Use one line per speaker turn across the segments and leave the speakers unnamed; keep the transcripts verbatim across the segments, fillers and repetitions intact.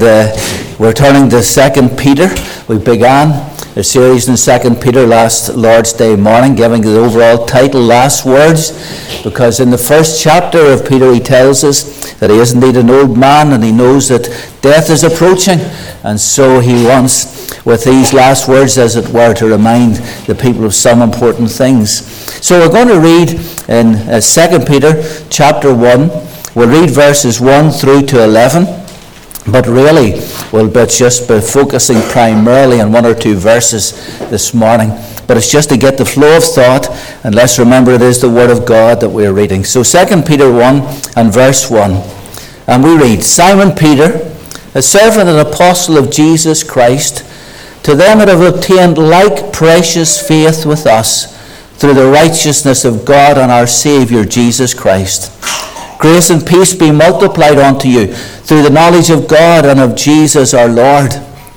uh, we're turning to Second Peter. We began a series in Second Peter last Lord's Day morning, giving the overall title Last Words, because in the first chapter of Peter he tells us that he is indeed an old man and he knows that death is approaching, and so he wants, with these last words as it were, to remind the people of some important things. So we're going to read in uh, Second Peter chapter one. We'll read verses one through to eleven, but really we'll be just be focusing primarily on one or two verses this morning. But it's just to get the flow of thought, and let's remember it is the Word of God that we're reading. So Second Peter one and verse one, and we read, Simon Peter, a servant and apostle of Jesus Christ, to them that have obtained like precious faith with us, through the righteousness of God and our Saviour Jesus Christ. Grace and peace be multiplied unto you through the knowledge of God and of Jesus our Lord,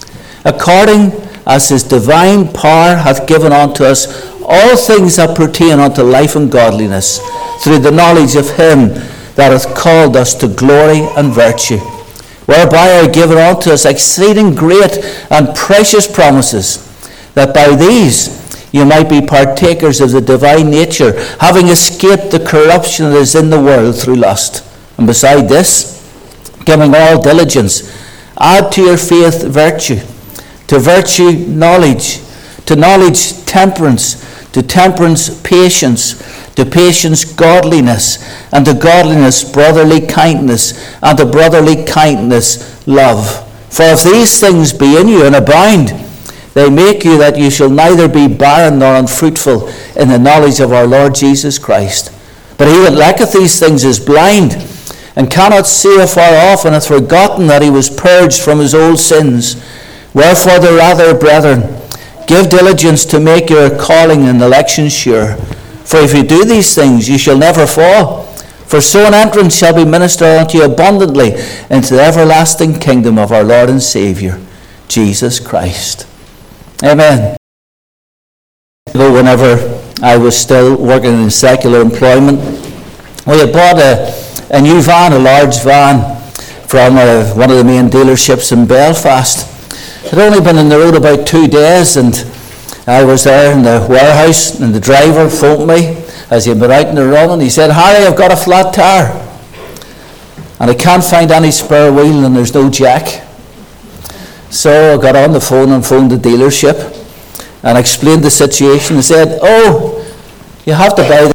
according as his divine power hath given unto us all things that pertain unto life and godliness, through the knowledge of him that hath called us to glory and virtue, whereby are given unto us exceeding great and precious promises, that by these you might be partakers of the divine nature, having escaped the corruption that is in the world through lust. And beside this, giving all diligence, add to your faith virtue, to virtue knowledge, to knowledge temperance, to temperance patience, to patience godliness, and to godliness brotherly kindness, and to brotherly kindness love. For if these things be in you and abound, they make you that you shall neither be barren nor unfruitful in the knowledge of our Lord Jesus Christ. But he that lacketh these things is blind, and cannot see afar off, and hath forgotten that he was purged from his old sins. Wherefore the rather, brethren, give diligence to make your calling and election sure. For if you do these things, you shall never fall. For so an entrance shall be ministered unto you abundantly into the everlasting kingdom of our Lord and Saviour, Jesus Christ. Amen. Whenever I was still working in secular employment, we had bought a, a new van, a large van, from a, one of the main dealerships in Belfast. It had only been on the road about two days, and I was there in the warehouse, and the driver phoned me as he'd been out in the run, and he said, Harry, I've got a flat tire, and I can't find any spare wheel, and there's no jack. So I got on the phone and phoned the dealership and explained the situation and said, oh, you have to buy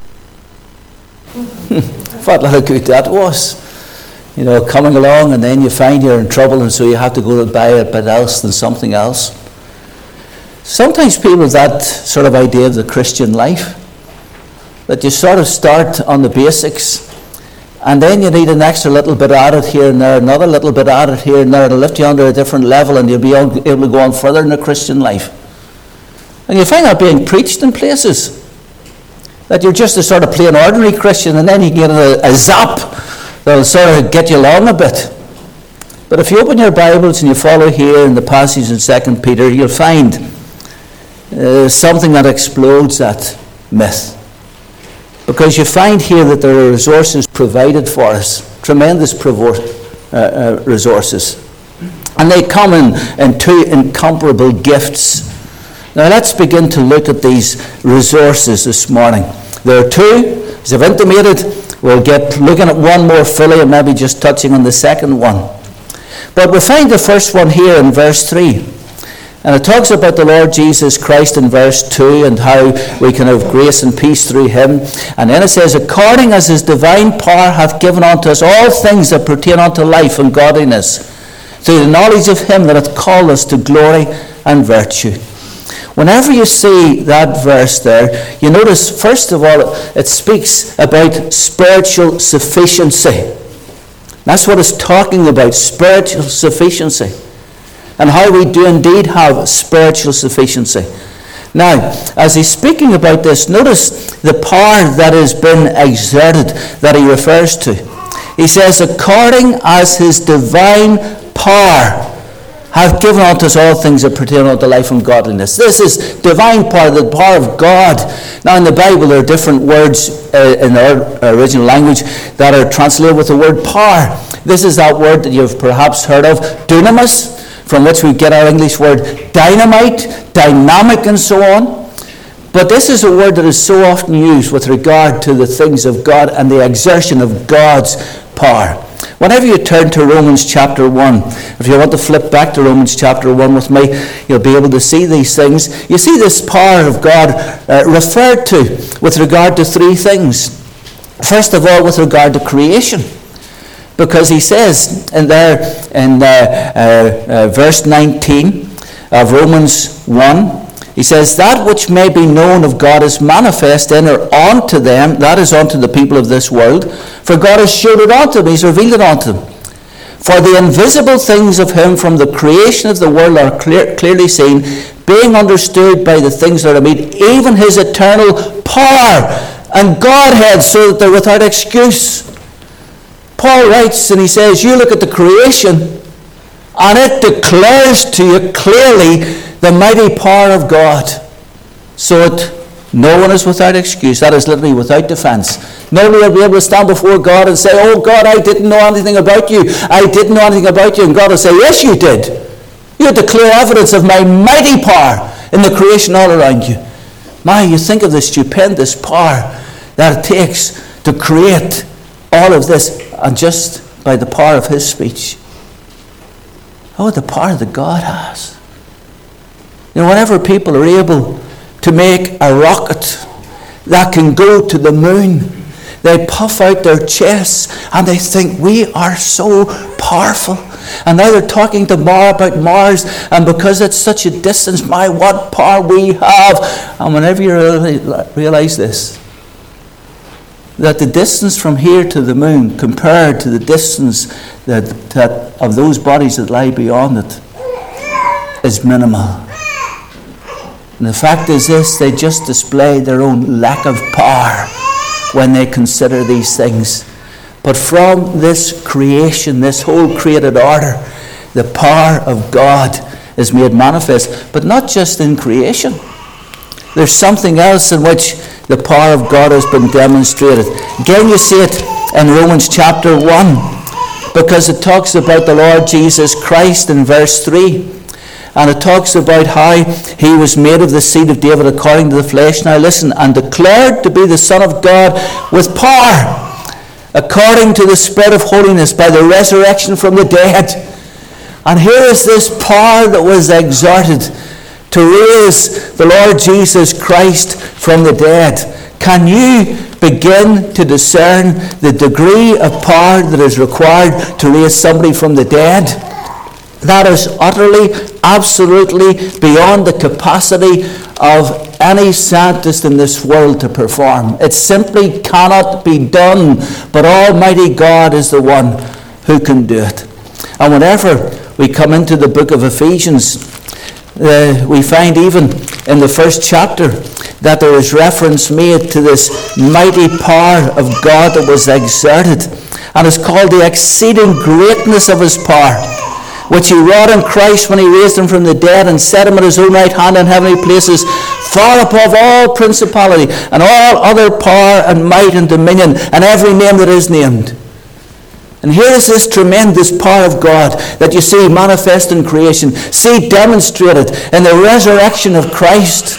the... What a good that was. You know, coming along and then you find you're in trouble and so you have to go to buy a bit else than something else. Sometimes people have that sort of idea of the Christian life, that you sort of start on the basics, and then you need an extra little bit added here and there, another little bit added here and there to lift you under a different level, and you'll be able to go on further in the Christian life. And you find that being preached in places, that you're just a sort of plain ordinary Christian, and then you get a, a zap that'll sort of get you along a bit. But if you open your Bibles and you follow here in the passage in Second Peter, you'll find uh, something that explodes that myth. Because you find here that there are resources provided for us, tremendous provo- uh, uh, resources. And they come in, in two incomparable gifts. Now let's begin to look at these resources this morning. There are two, as I've intimated. We'll get looking at one more fully and maybe just touching on the second one. But we find the first one here in verse three. And it talks about the Lord Jesus Christ in verse two and how we can have grace and peace through him. And then it says, according as his divine power hath given unto us all things that pertain unto life and godliness, through the knowledge of him that hath called us to glory and virtue. Whenever you see that verse there, you notice, first of all, it speaks about spiritual sufficiency. That's what it's talking about, spiritual sufficiency. And how we do indeed have spiritual sufficiency. Now, as he's speaking about this, notice the power that has been exerted that he refers to. He says, according as his divine power hath given unto us all things that pertain unto life and godliness. This is divine power, the power of God. Now in the Bible there are different words uh, in our original language that are translated with the word power. This is that word that you've perhaps heard of, dunamis, from which we get our English word dynamite, dynamic, and so on. But this is a word that is so often used with regard to the things of God and the exertion of God's power. Whenever you turn to Romans chapter one, if you want to flip back to Romans chapter one with me, you'll be able to see these things. You see this power of God uh, referred to with regard to three things. First of all, with regard to creation. Because he says in there in uh, uh, uh, verse nineteen of Romans one, he says, that which may be known of God is manifest in or unto them, that is unto the people of this world, for God has showed it unto them, he's revealed it unto them. For the invisible things of him from the creation of the world are clear, clearly seen, being understood by the things that are made, even his eternal power and Godhead, so that they're without excuse. Paul writes and he says, you look at the creation and it declares to you clearly the mighty power of God, so that no one is without excuse. That is literally without defense. Nobody will be able to stand before God and say, oh God, I didn't know anything about you. I didn't know anything about you. And God will say, yes, you did. You had to clear evidence of my mighty power in the creation all around you. My, you think of the stupendous power that it takes to create all of this, and just by the power of his speech. Oh, the power that God has. You know, whenever people are able to make a rocket that can go to the moon, they puff out their chests and they think, we are so powerful. And now they're talking tomorrow about Mars, and because it's such a distance, my, what power we have. And whenever you realize this, that the distance from here to the moon compared to the distance that, that of those bodies that lie beyond it is minimal. And the fact is this, they just display their own lack of power when they consider these things. But from this creation, this whole created order, the power of God is made manifest. But not just in creation. There's something else in which the power of God has been demonstrated. Again, you see it in Romans chapter one, because it talks about the Lord Jesus Christ in verse three. And it talks about how he was made of the seed of David according to the flesh. Now listen, and declared to be the Son of God with power, according to the Spirit of holiness, by the resurrection from the dead. And here is this power that was exerted to raise the Lord Jesus Christ from the dead. Can you begin to discern the degree of power that is required to raise somebody from the dead? That is utterly, absolutely beyond the capacity of any scientist in this world to perform. It simply cannot be done, but Almighty God is the one who can do it. And whenever we come into the book of Ephesians, uh, we find even in the first chapter that there is reference made to this mighty power of God that was exerted. And it's called the exceeding greatness of his power, which he wrought in Christ when he raised him from the dead and set him at his own right hand in heavenly places, far above all principality and all other power and might and dominion and every name that is named. And here is this tremendous power of God that you see manifest in creation, see demonstrated in the resurrection of Christ.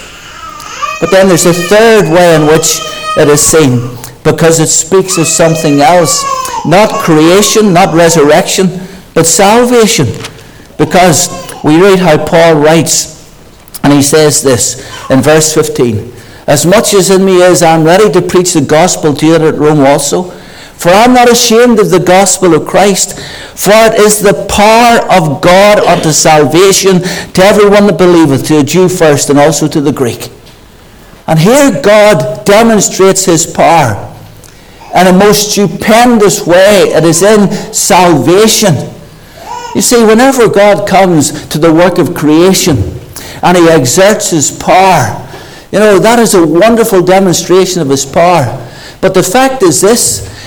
But then there's a third way in which it is seen, because it speaks of something else. Not creation, not resurrection, but salvation. Because we read how Paul writes, and he says this in verse fifteen, as much as in me is, I am ready to preach the gospel to you at Rome also. For I am not ashamed of the gospel of Christ, for it is the power of God unto salvation to everyone that believeth, to the Jew first and also to the Greek. And here God demonstrates his power in a most stupendous way. It is in salvation. You see, whenever God comes to the work of creation and he exerts his power, you know, that is a wonderful demonstration of his power. But the fact is this,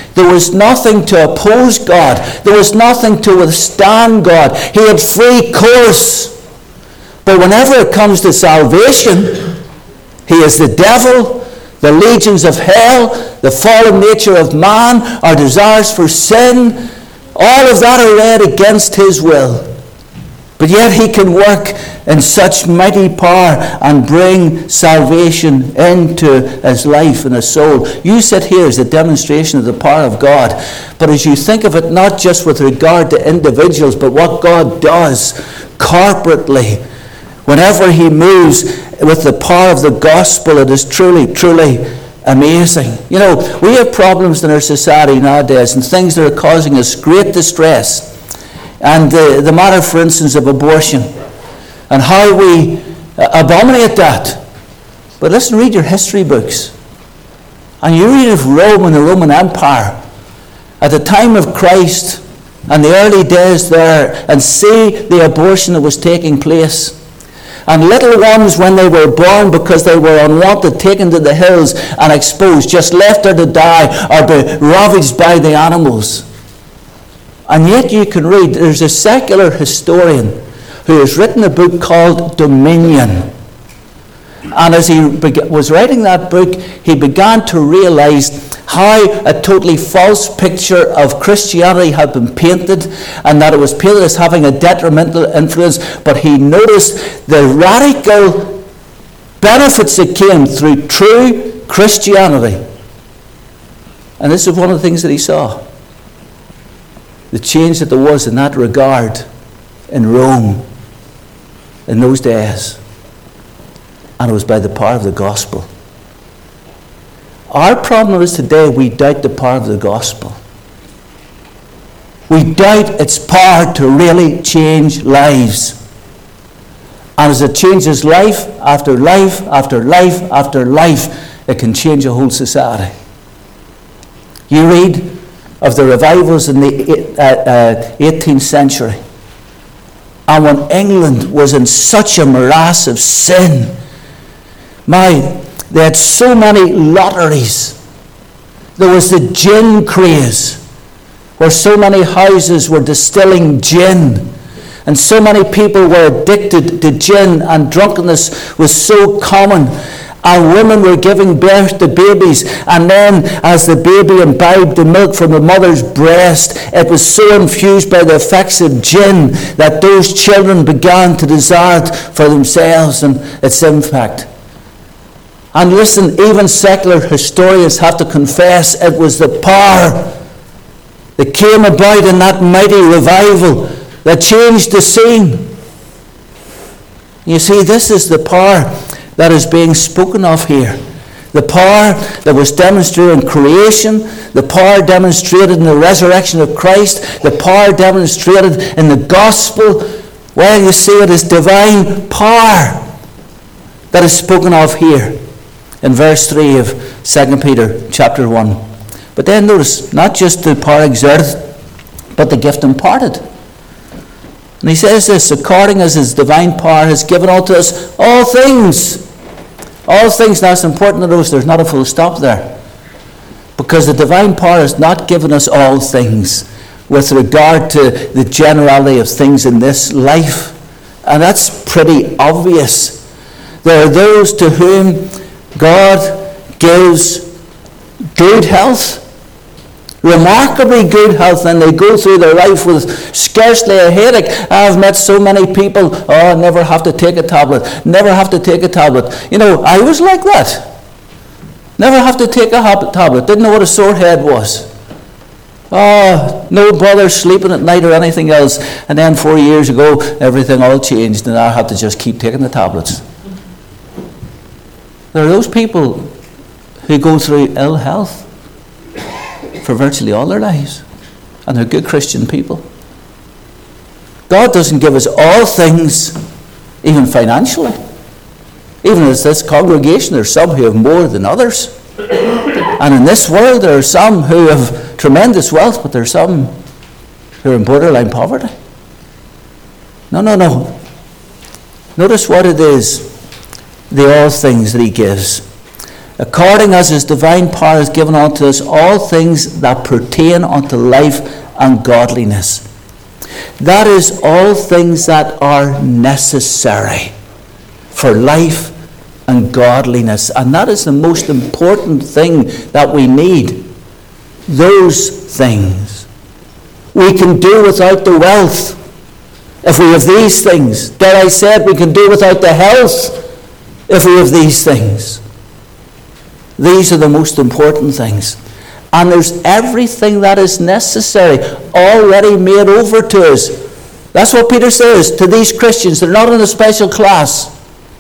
There was nothing to oppose God. There was nothing to withstand God. He had free course. But whenever it comes to salvation, he is the devil, the legions of hell, the fallen nature of man, our desires for sin, all of that are arrayed against his will. But yet he can work in such mighty power and bring salvation into his life and his soul. You sit here as a demonstration of the power of God. But as you think of it, not just with regard to individuals, but what God does corporately, whenever he moves with the power of the gospel, it is truly, truly amazing. You know, we have problems in our society nowadays and things that are causing us great distress. And the, the matter, for instance, of abortion and how we abominate that. But listen, read your history books. And you read of Rome and the Roman Empire at the time of Christ and the early days there, and see the abortion that was taking place. And little ones, when they were born, because they were unwanted, taken to the hills and exposed, just left there to die or be ravaged by the animals. And yet you can read, there's a secular historian who has written a book called Dominion. And as he was writing that book, he began to realize how a totally false picture of Christianity had been painted, and that it was painted as having a detrimental influence. But he noticed the radical benefits that came through true Christianity. And this is one of the things that he saw. The change that there was in that regard in Rome in those days. And it was by the power of the gospel. Our problem is today we doubt the power of the gospel. We doubt its power to really change lives. And as it changes life after life after life after life, it can change a whole society. You read of the revivals in the uh, uh, eighteenth century. And when England was in such a morass of sin, my, they had so many lotteries. There was the gin craze, where so many houses were distilling gin. And so many people were addicted to gin, and drunkenness was so common. And women were giving birth to babies, and then as the baby imbibed the milk from the mother's breast, it was so infused by the effects of gin that those children began to desire it for themselves and its impact. And listen, even secular historians have to confess it was the power that came about in that mighty revival that changed the scene. You see, this is the power that is being spoken of here. The power that was demonstrated in creation, the power demonstrated in the resurrection of Christ, the power demonstrated in the gospel. Well, you see, it is divine power that is spoken of here in verse three of Second Peter chapter one. But then notice, not just the power exerted, but the gift imparted. And he says this, according as his divine power has given unto us all things. All things. Now it's important to notice there's not a full stop there. Because the divine power has not given us all things with regard to the generality of things in this life. And that's pretty obvious. There are those to whom God gives good health, remarkably good health, and they go through their life with scarcely a headache. I've met so many people, oh, never have to take a tablet, never have to take a tablet. You know, I was like that. Never have to take a tablet, didn't know what a sore head was. Oh, no bother sleeping at night or anything else. And then four years ago, everything all changed, and I had to just keep taking the tablets. There are those people who go through ill health for virtually all their lives, and they're good Christian people. God doesn't give us all things, even financially. Even as this congregation, there are some who have more than others. And in this world, there are some who have tremendous wealth, but there are some who are in borderline poverty. No, no, no. Notice what it is, the all things that he gives. according as his divine power has given unto us all things that pertain unto life and godliness. That is, all things that are necessary for life and godliness. And that is the most important thing that we need. Those things. We can do without the wealth if we have these things. Dare I said, we can do without the health if we have these things. These are the most important things. And there's everything that is necessary already made over to us. That's what Peter says to these Christians. They're not in a special class.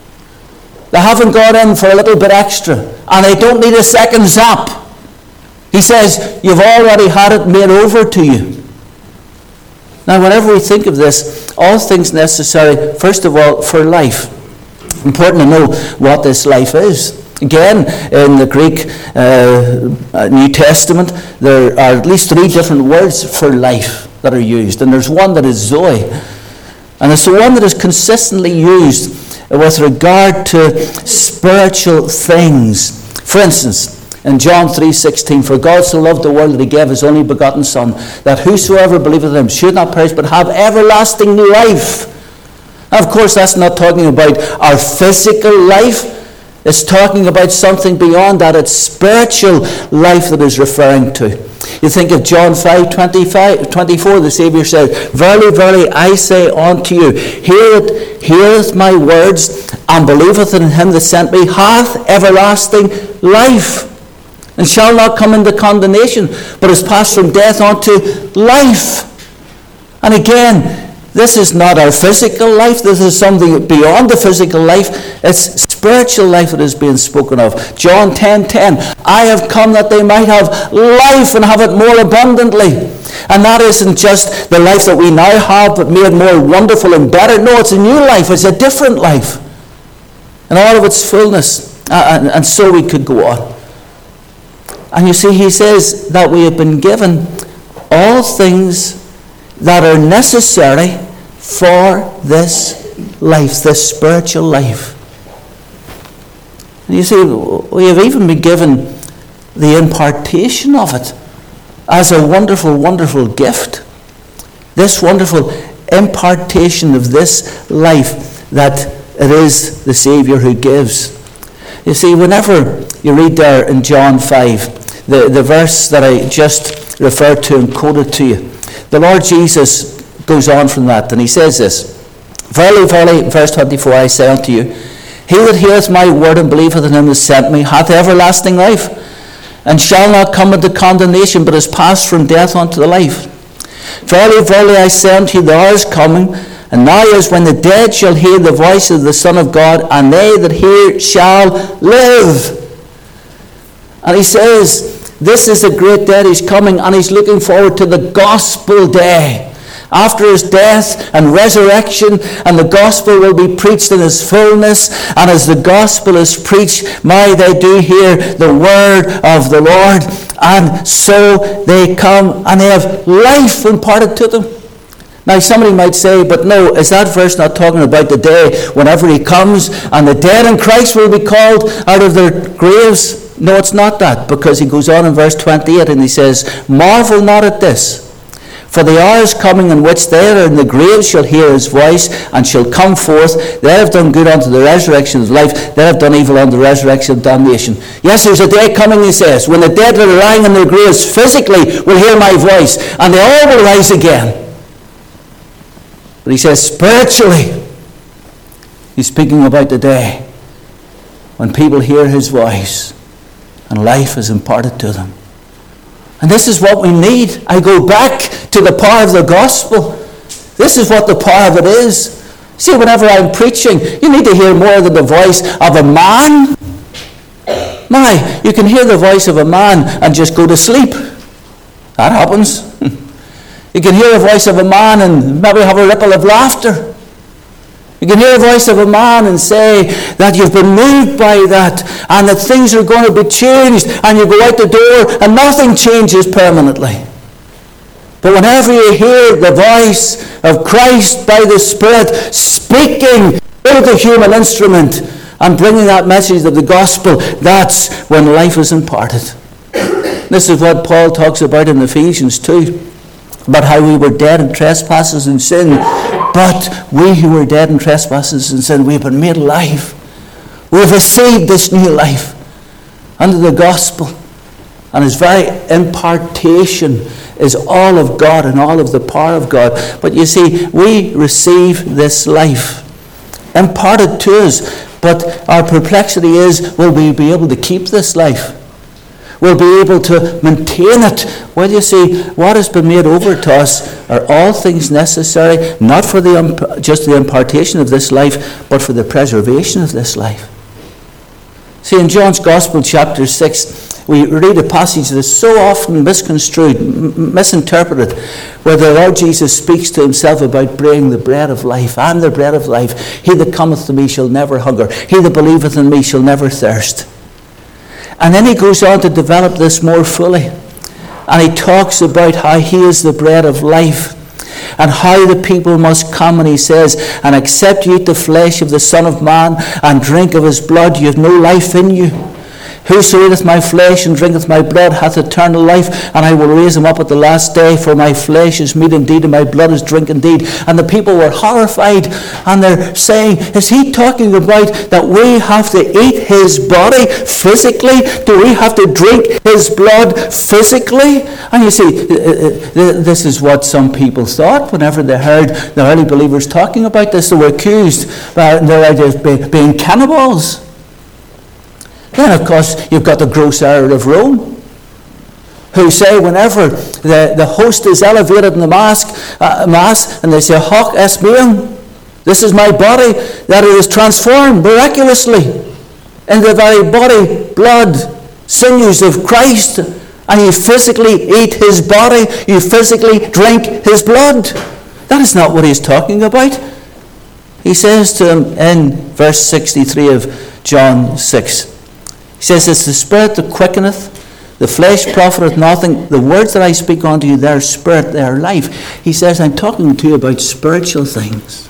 They haven't got in for a little bit extra. And they don't need a second zap. He says, you've already had it made over to you. Now, whenever we think of this, all things necessary, first of all, for life. Important to know what this life is. Again, in the Greek uh, New Testament, there are at least three different words for life that are used. And there's one that is Zoe. And it's the one that is consistently used with regard to spiritual things. For instance, in John three sixteen, for God so loved the world that he gave his only begotten Son, that whosoever believeth in him should not perish but have everlasting life. Now, of course, that's not talking about our physical life. It's talking about something beyond that. It's spiritual life that is referring to. You think of John five twenty-five, twenty-four, the Saviour said, verily, verily, I say unto you, heareth, heareth my words, and believeth in him that sent me, hath everlasting life, and shall not come into condemnation, but is passed from death unto life. And again, this is not our physical life. This is something beyond the physical life. It's spiritual life that is being spoken of. John ten ten, I have come that they might have life and have it more abundantly. And that isn't just the life that we now have, but made more wonderful and better. No, it's a new life. It's a different life. In all of its fullness. And, and so we could go on. And you see, he says that we have been given all things that are necessary for this life, this spiritual life. And you see, we have even been given the impartation of it as a wonderful, wonderful gift. This wonderful impartation of this life that it is the Saviour who gives. You see, whenever you read there in John five, the, the verse that I just referred to and quoted to you, the Lord Jesus goes on from that, and he says this, verily, verily, verse twenty-four, I say unto you, he that heareth my word and believeth in him that sent me hath everlasting life, and shall not come into condemnation, but is passed from death unto the life. Verily, verily, I say unto you, the hour is coming, and now is when the dead shall hear the voice of the Son of God, and they that hear shall live. And he says, this is the great day he's coming, and he's looking forward to the gospel day. After his death and resurrection, and the gospel will be preached in his fullness, and as the gospel is preached, my, they do hear the word of the Lord, and so they come and they have life imparted to them. Now somebody might say, but no, is that verse not talking about the day whenever he comes and the dead in Christ will be called out of their graves? No, it's not that, because he goes on in verse twenty-eight and he says, marvel not at this, for the hour is coming in which they that are in the grave shall hear his voice, and shall come forth. They have done good unto the resurrection of life, they have done evil unto the resurrection of damnation. Yes, there's a day coming, he says, when the dead that are lying in their graves physically will hear my voice, and they all will rise again. But he says spiritually, he's speaking about the day when people hear his voice and life is imparted to them. And this is what we need. I go back to the power of the gospel. This is what the power of it is. See, whenever I'm preaching, you need to hear more than the voice of a man. My, you can hear the voice of a man and just go to sleep. That happens. You can hear the voice of a man and maybe have a ripple of laughter. You can hear the voice of a man and say that you've been moved by that, and that things are going to be changed, and you go out the door and nothing changes permanently. But whenever you hear the voice of Christ by the Spirit speaking through the human instrument, and bringing that message of the gospel, that's when life is imparted. This is what Paul talks about in Ephesians two, about how we were dead in trespasses and sin, but we who were dead in trespasses and sin, we have been made alive. We have received this new life under the gospel, and his very impartation is all of God and all of the power of God. But you see, we receive this life imparted to us, but our perplexity is, will we be able to keep this life? We'll be able to maintain it. Well, you see, what has been made over to us are all things necessary, not for the just the impartation of this life, but for the preservation of this life. See, in John's Gospel, chapter six, we read a passage that is so often misconstrued, m- misinterpreted, where the Lord Jesus speaks to himself about being the bread of life. I am the bread of life. He that cometh to me shall never hunger. He that believeth in me shall never thirst. And then he goes on to develop this more fully. And he talks about how he is the bread of life, and how the people must come, and he says, and except you eat the flesh of the Son of Man and drink of his blood, you have no life in you. Whoso eateth my flesh and drinketh my blood hath eternal life, and I will raise him up at the last day, for my flesh is meat indeed, and my blood is drink indeed. And the people were horrified, and they're saying, is he talking about that we have to eat his body physically? Do we have to drink his blood physically? And you see, this is what some people thought whenever they heard the early believers talking about this. They were accused by their idea of being cannibals. Then, of course, you've got the gross error of Rome, who say whenever the, the host is elevated in the mass, uh, mass and they say, hoc est meum, this is my body, that it is transformed miraculously into the very body, blood, sinews of Christ, and you physically eat his body, you physically drink his blood. That is not what he's talking about. He says to him in verse sixty-three of John six, he says, it's the spirit that quickeneth, the flesh profiteth nothing. The words that I speak unto you, they are spirit, they are life. He says, I'm talking to you about spiritual things.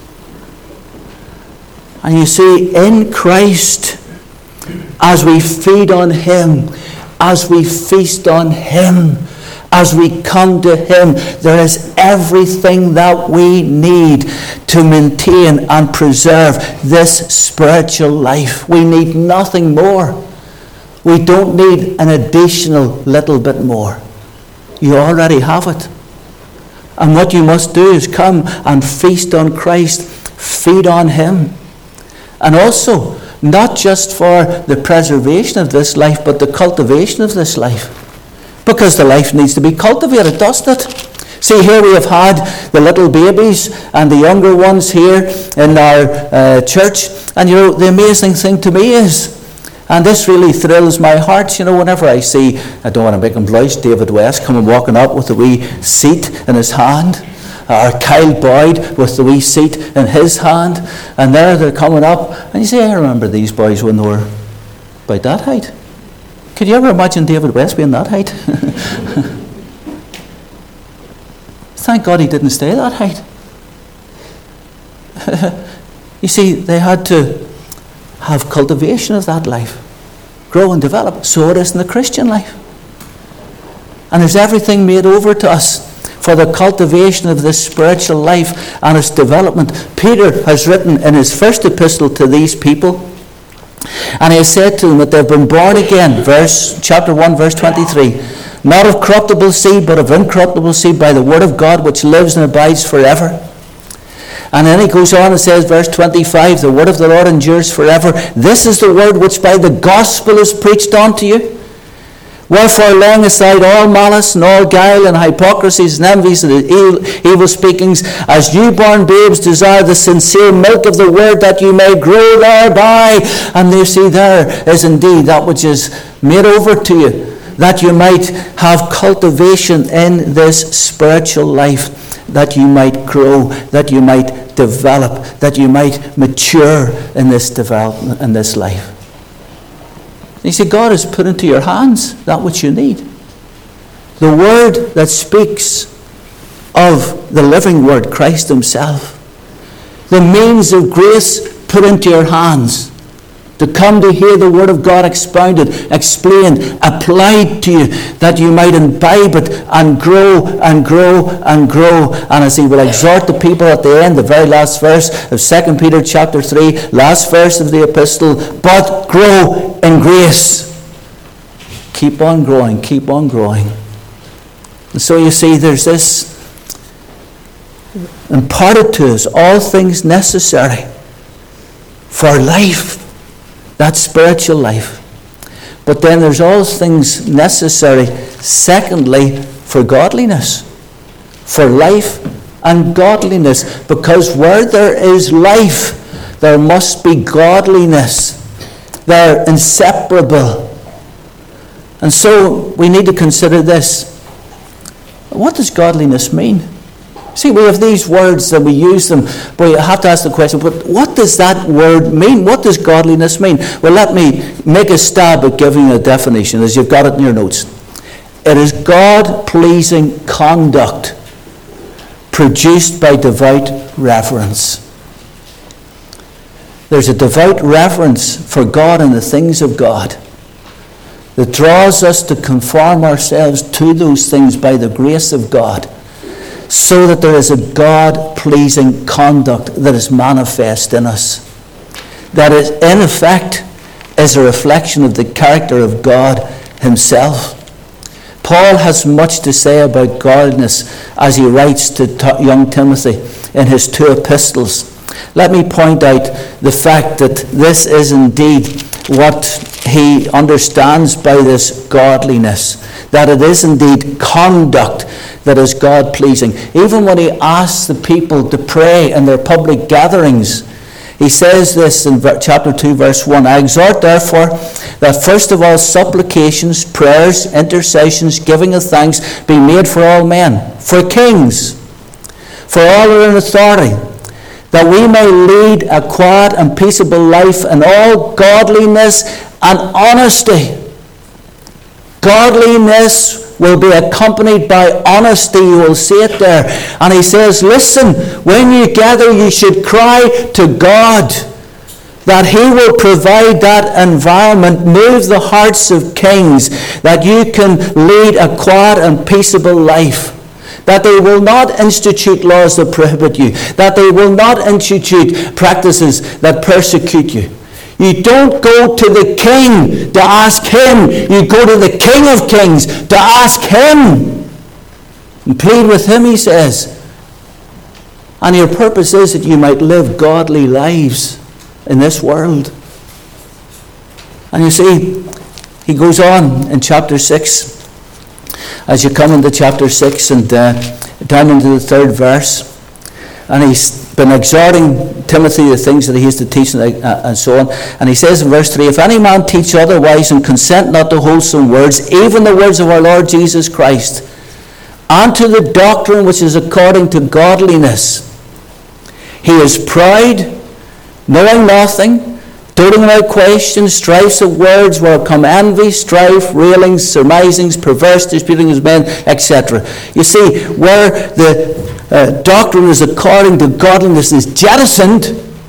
And you see, in Christ, as we feed on him, as we feast on him, as we come to him, there is everything that we need to maintain and preserve this spiritual life. We need nothing more. We don't need an additional little bit more. You already have it. And what you must do is come and feast on Christ, feed on him. And also, not just for the preservation of this life, but the cultivation of this life. Because the life needs to be cultivated, doesn't it? See, here we have had the little babies and the younger ones here in our uh, church. And you know, the amazing thing to me is, and this really thrills my heart, you know, whenever I see, I don't want to make him blush, David West coming walking up with a wee seat in his hand, or Kyle Boyd with the wee seat in his hand, and there they're coming up, and you say, I remember these boys when they were about that height. Could you ever imagine David West being that height? Thank God he didn't stay that height. You see, they had to have cultivation of that life, grow and develop. So it is in the Christian life. And there's everything made over to us for the cultivation of this spiritual life and its development. Peter has written in his first epistle to these people, and he has said to them that they've been born again, verse chapter one, verse twenty-three, not of corruptible seed, but of incorruptible seed, by the word of God, which lives and abides forever. And then he goes on and says, verse twenty-five, the word of the Lord endures forever. This is the word which by the gospel is preached unto you. Wherefore laying aside all malice and all guile and hypocrisies and envies and evil, evil speakings, as newborn babes desire the sincere milk of the word, that you may grow thereby. And you see, there is indeed that which is made over to you, that you might have cultivation in this spiritual life, that you might grow, that you might develop, that you might mature in this development, in this life. You see, God has put into your hands that which you need. The word that speaks of the living word, Christ himself. The means of grace put into your hands to come to hear the Word of God expounded, explained, applied to you, that you might imbibe it and grow and grow and grow. And as he will exhort the people at the end, the very last verse of Second Peter chapter three, last verse of the epistle, but grow in grace. Keep on growing, keep on growing. And so you see, there's this imparted to us, all things necessary for life, that spiritual life. But then there's all things necessary, secondly, for godliness, for life and godliness. Because where there is life, there must be godliness. They're inseparable. And so we need to consider this. What does godliness mean? See, we have these words that we use them, but you have to ask the question, but what does that word mean? What does godliness mean? Well, let me make a stab at giving you a definition, as you've got it in your notes. It is God-pleasing conduct produced by devout reverence. There's a devout reverence for God and the things of God that draws us to conform ourselves to those things by the grace of God, so that there is a God-pleasing conduct that is manifest in us. That is, in effect, is a reflection of the character of God himself. Paul has much to say about godliness as he writes to young Timothy in his two epistles. Let me point out the fact that this is indeed what he understands by this godliness, that it is indeed conduct that is God-pleasing. Even when he asks the people to pray in their public gatherings, he says this in chapter two, verse one, I exhort therefore that first of all supplications, prayers, intercessions, giving of thanks be made for all men, for kings, for all who are in authority, that we may lead a quiet and peaceable life in all godliness and honesty. Godliness will be accompanied by honesty. You will see it there. And he says, listen, when you gather, you should cry to God that he will provide that environment, move the hearts of kings, that you can lead a quiet and peaceable life. That they will not institute laws that prohibit you. That they will not institute practices that persecute you. You don't go to the king to ask him. You go to the King of Kings to ask him. And plead with him, he says. And your purpose is that you might live godly lives in this world. And you see, he goes on in chapter six. As you come into chapter six and uh, down into the third verse, and he's been exhorting Timothy the things that he has to teach and, uh, and so on. And he says in verse three, if any man teach otherwise and consent not to wholesome words, even the words of our Lord Jesus Christ, and to the doctrine which is according to godliness, he is proud, knowing nothing, doting without questions, strifes of words, where come envy, strife, railings, surmisings, perverse disputings of men, et cetera. You see, where the uh, doctrine is according to godliness is jettisoned,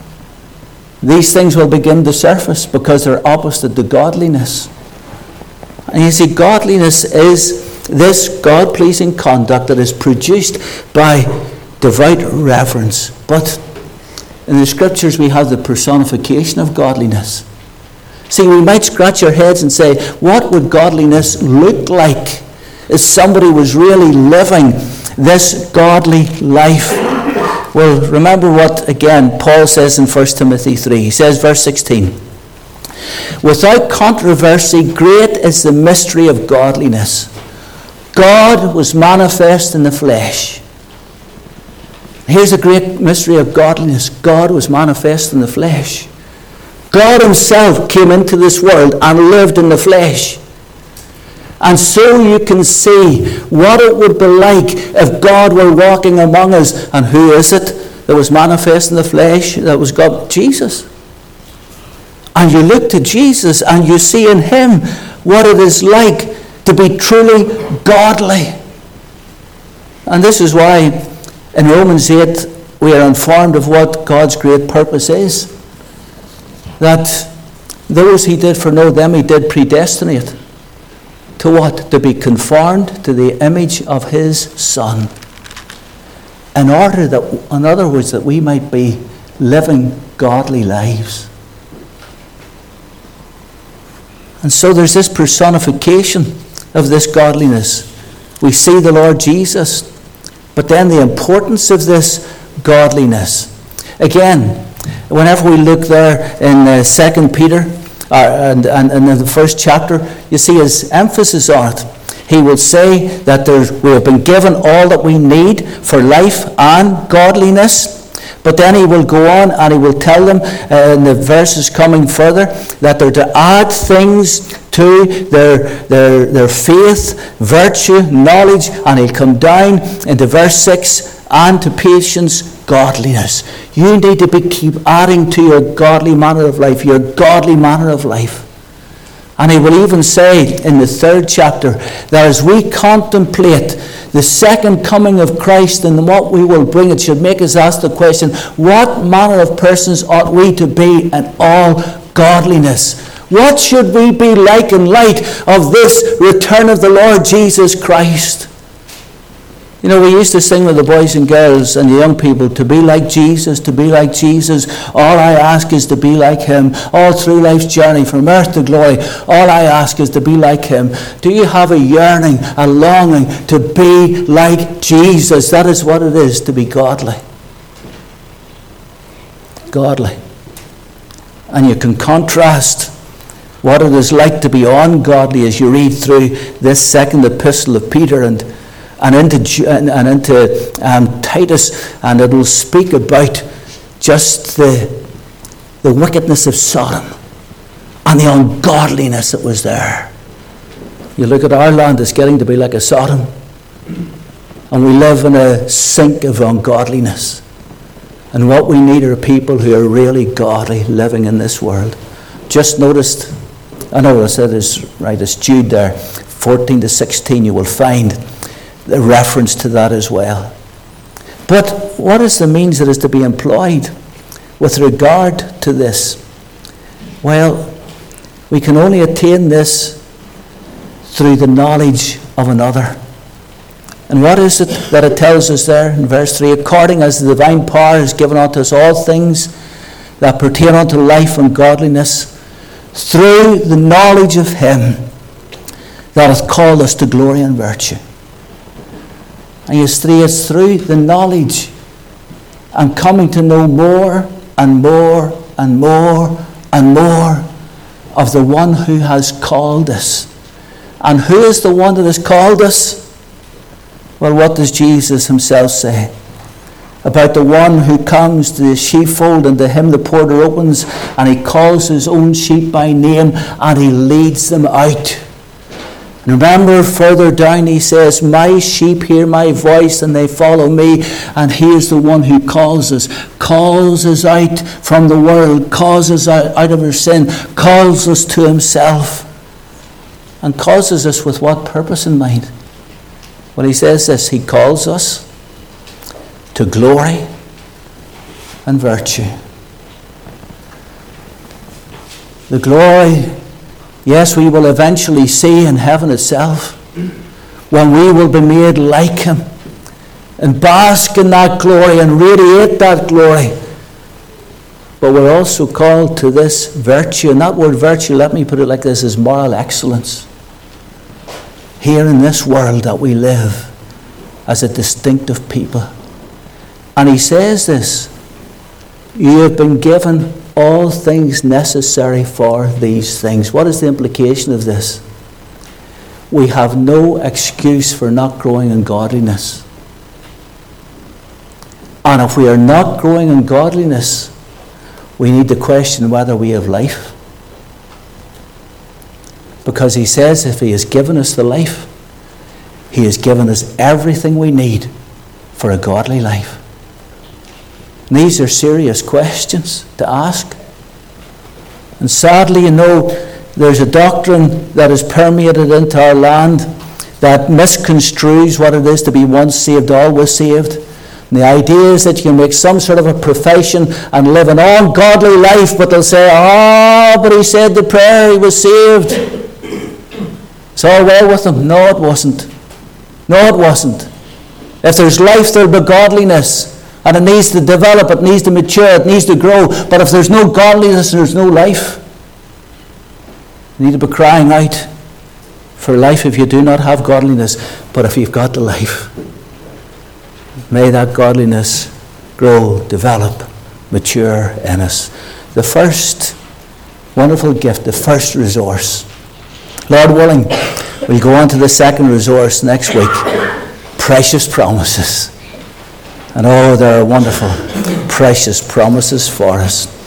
these things will begin to surface because they're opposite to godliness. And you see, godliness is this God-pleasing conduct that is produced by devout reverence. But in the scriptures we have the personification of godliness. See, we might scratch our heads and say, what would godliness look like if somebody was really living this godly life? Well, remember what, again, Paul says in First Timothy three. He says, verse sixteen, without controversy, great is the mystery of godliness. God was manifest in the flesh. Here's a great mystery of godliness. God was manifest in the flesh. God himself came into this world and lived in the flesh. And so you can see what it would be like if God were walking among us. And who is it that was manifest in the flesh? That was God, Jesus. And you look to Jesus and you see in him what it is like to be truly godly. And this is why in Romans eight, we are informed of what God's great purpose is. That those he did foreknow, them he did predestinate. To what? To be conformed to the image of his Son. In order that, in other words, that we might be living godly lives. And so there's this personification of this godliness. We see the Lord Jesus, but then the importance of this godliness. Again, whenever we look there in uh, Second Peter, uh, and, and, and in the first chapter, you see his emphasis on it. He will say that there's, we have been given all that we need for life and godliness. But then he will go on and he will tell them uh, in the verses coming further that they're to add things to their, their, their faith, virtue, knowledge, and he'll come down into verse six, and to patience, godliness. You need to be, keep adding to your godly manner of life, your godly manner of life. And he will even say in the third chapter that as we contemplate the second coming of Christ and what we will bring, it should make us ask the question, what manner of persons ought we to be in all godliness? What should we be like in light of this return of the Lord Jesus Christ? You know, we used to sing with the boys and girls and the young people, to be like Jesus, to be like Jesus. All I ask is to be like him. All through life's journey, from earth to glory, all I ask is to be like him. Do you have a yearning, a longing to be like Jesus? That is what it is to be godly. Godly. And you can contrast what it is like to be ungodly as you read through this second epistle of Peter and and into, and, and into um, Titus, and it will speak about just the, the wickedness of Sodom and the ungodliness that was there. You look at our land, it's getting to be like a Sodom, and we live in a sink of ungodliness. And what we need are people who are really godly living in this world. Just noticed, I know I said it's right, it's Jude there, fourteen to sixteen, you will find the reference to that as well. But what is the means that is to be employed with regard to this? Well, we can only attain this through the knowledge of another. And what is it that it tells us there in verse three? According as the divine power has given unto us all things that pertain unto life and godliness, through the knowledge of him that hath called us to glory and virtue. And you see, it's through the knowledge and coming to know more and more and more and more of the one who has called us. And who is the one that has called us? Well, what does Jesus himself say? About the one who comes to the sheepfold, and to him the porter opens, and he calls his own sheep by name, and he leads them out. Remember, further down he says, my sheep hear my voice and they follow me. And he is the one who calls us, calls us out from the world, calls us out, out of our sin, calls us to himself. And calls us with what purpose in mind? Well, he says this, he calls us to glory and virtue. The glory, yes, we will eventually see in heaven itself, when we will be made like him and bask in that glory and radiate that glory. But we're also called to this virtue, and that word virtue, let me put it like this, is moral excellence. Here in this world that we live as a distinctive people. And he says this, you have been given all things necessary for these things. What is the implication of this? We have no excuse for not growing in godliness. And if we are not growing in godliness, we need to question whether we have life. Because he says if he has given us the life, he has given us everything we need for a godly life. And these are serious questions to ask. And sadly, you know, there's a doctrine that is permeated into our land that misconstrues what it is to be once saved, always saved. And the idea is that you can make some sort of a profession and live an ungodly life, but they'll say, oh, but he said the prayer, he was saved. It's all well with them. No, it wasn't. No, it wasn't. If there's life, there'll be godliness. And it needs to develop, it needs to mature, it needs to grow. But if there's no godliness, there's no life. You need to be crying out for life if you do not have godliness. But if you've got the life, may that godliness grow, develop, mature in us. The first wonderful gift, the first resource. Lord willing, we'll go on to the second resource next week. Precious promises. And oh, there are wonderful, precious promises for us.